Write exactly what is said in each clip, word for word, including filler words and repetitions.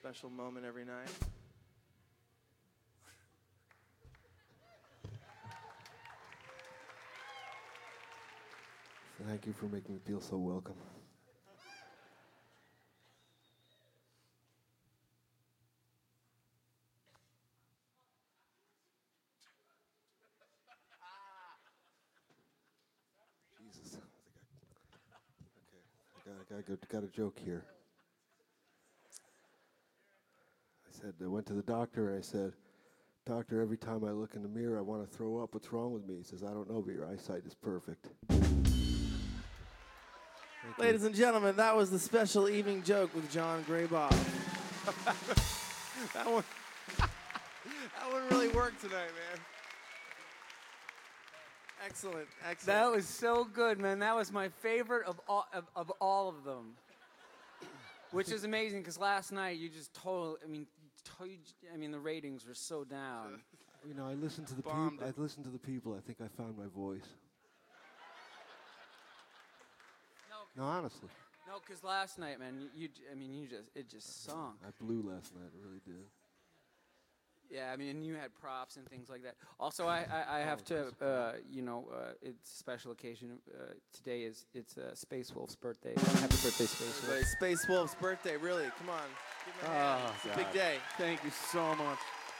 special moment every night. Thank you for making me feel so welcome. Jesus. Okay, I got, got, got a joke here. I said, I went to the doctor and I said, doctor, every time I look in the mirror, I want to throw up. What's wrong with me? He says, I don't know, but your eyesight is perfect. Thank Ladies you. and gentlemen, that was the special evening joke with John Graybob. that one, that one really worked tonight, man. Excellent, excellent. That was so good, man. That was my favorite of all of, of all of them. Which is amazing because last night you just totally. I mean, to, I mean the ratings were so down. You know, I listened to the people. I listened to the people. I think I found my voice. No, honestly. No, because last night, man, you, you. I mean, you just it just sunk. I blew last night. I really did. Yeah, I mean, you had props and things like that. Also, I, I, I have to, uh, you know, uh, it's a special occasion. Uh, today is it's uh, Space Wolf's birthday. Happy birthday, Space Wolf! Everybody, Space Wolf's birthday, really. Come on, give him a hand. Oh, It's a God. big day. Thank you so much.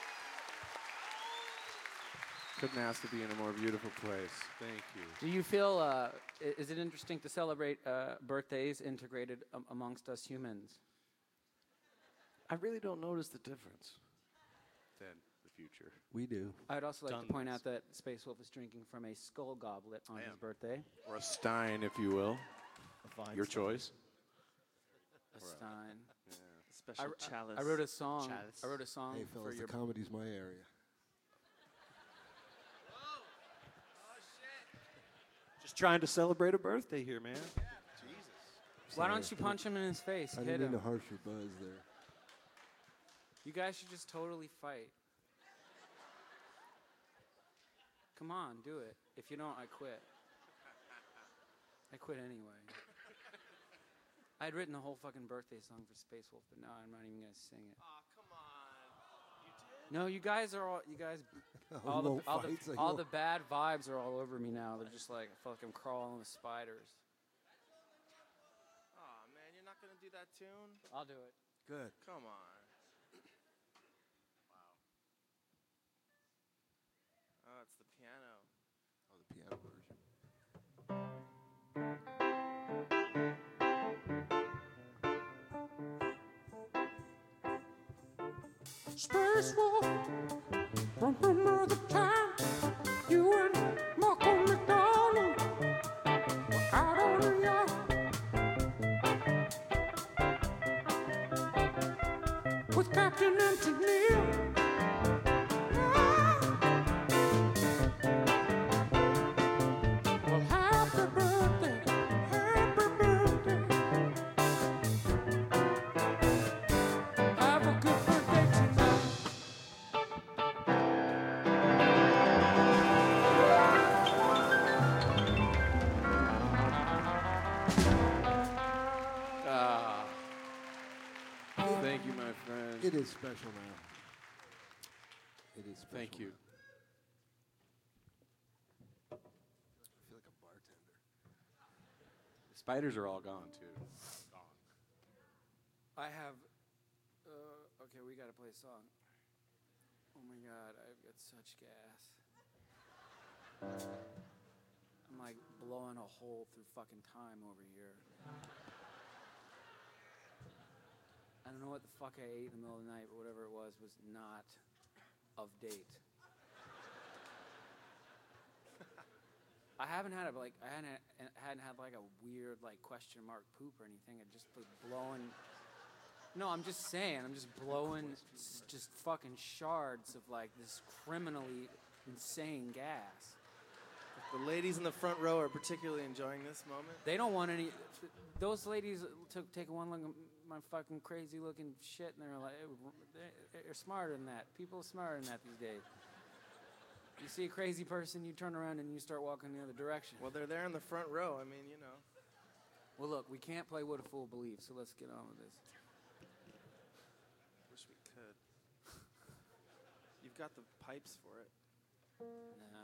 Couldn't ask to be in a more beautiful place. Thank you. Do you feel? Uh, i- is it interesting to celebrate uh, birthdays integrated um, amongst us humans? I really don't notice the difference. Then the future. We do. I'd also like Done to point this. out that Space Wolf is drinking from a skull goblet on I his am. birthday. Or a stein, if you will. fine Your stein. choice. A stein. Yeah. Special I, chalice. I wrote a song. Chalice. I wrote a song Hey, for fellas, your. the comedy's my area. Just trying to celebrate a birthday here, man. Why don't you punch him in his face? I Hit didn't mean him. to harsh your buzz there. You guys should just totally fight. Come on, do it. If you don't, I quit. I quit anyway. I'd written a whole fucking birthday song for Space Wolf, but now I'm not even gonna sing it. Oh, come on. You did? No, you guys are all you guys. Oh, all you the won't all, fight, the, so you all won't- the bad vibes are all over me now. They're just like I feel like I'm crawling with spiders. Oh, man, you're not going to do that tune? I'll do it. Good. Come on. Oh, it's the piano. Oh, the piano version. Space Wolf, from another time, you and Malcolm McDonald were out on the yacht. With Captain Anthony. Well, happy birthday, happy birthday. Have a good birthday tonight. Ah. Thank you, my friend. It is special now. It is special. Thank you. now. I feel like a bartender. The spiders are all gone, too. Gone. I have. Uh, okay, we gotta play a song. Oh my god, I've got such gas. I'm like blowing a hole through fucking time over here. I don't know what the fuck I ate in the middle of the night, but whatever it was was not of date. I haven't had a like I hadn't I hadn't had like a weird like question mark poop or anything. I just was blowing. No, I'm just saying. I'm just blowing s- just fucking shards of like this criminally insane gas. The ladies in the front row are particularly enjoying this moment. They don't want any. Those ladies took take one look at my fucking crazy looking shit, and they're like, they're, they're smarter than that. People are smarter than that these days. You see a crazy person, you turn around and you start walking the other direction. Well, they're there in the front row. I mean, you know. Well, look, we can't play what a fool believes, so let's get on with this. got the pipes for it. Nah.